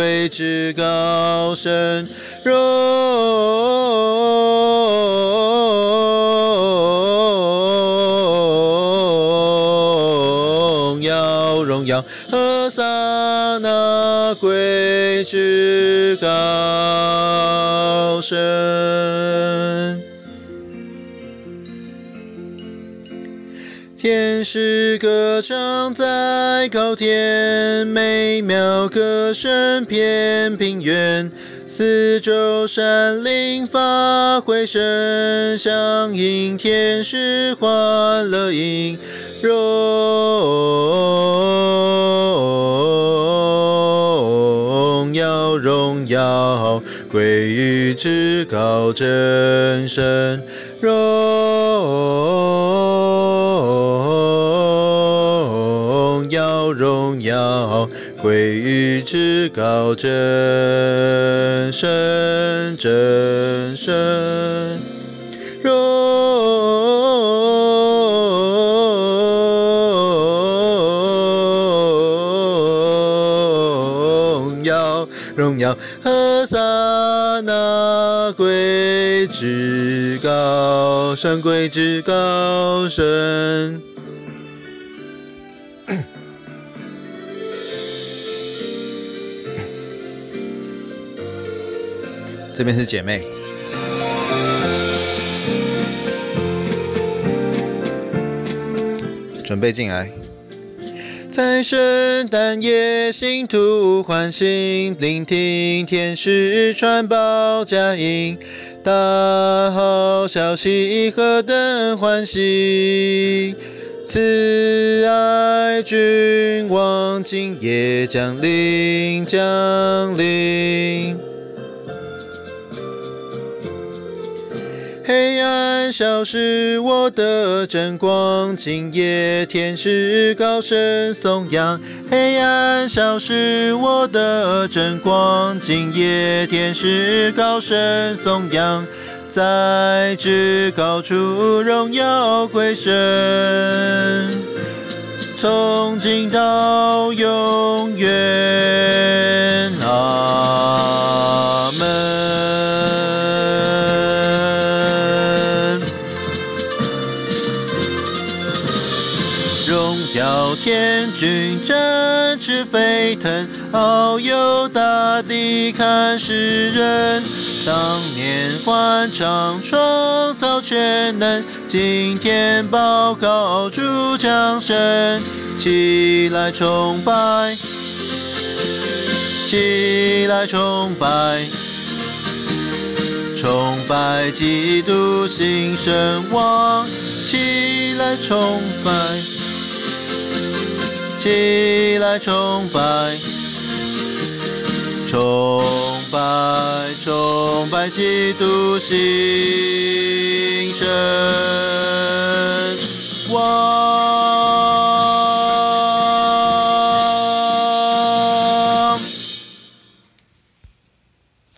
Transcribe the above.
贵至高神，荣耀，和撒那归至高神。天使歌唱在高天，美妙歌声遍平原，四周山林发回声，响应天使欢乐音，荣耀归于至高真神，荣耀归于至高真神，荣耀和撒那归至高神，归至高神。这边是姐妹，准备进来。在圣诞夜，信徒欢欣，聆听天使传报佳音，大好消息何等欢喜！慈爱君王今夜降临，黑暗消失，我的真光，今夜天使高声颂扬。黑暗消失，我的真光，今夜天使高声颂扬。在至高处荣耀归神，从今到永远，阿们。荣耀天君展翅飞腾，遨游大地看世人。当年欢唱创造全能，今天报告主降生，起来崇拜，起来崇拜，崇拜基督新生王，起来崇拜，起来崇拜，崇拜基督新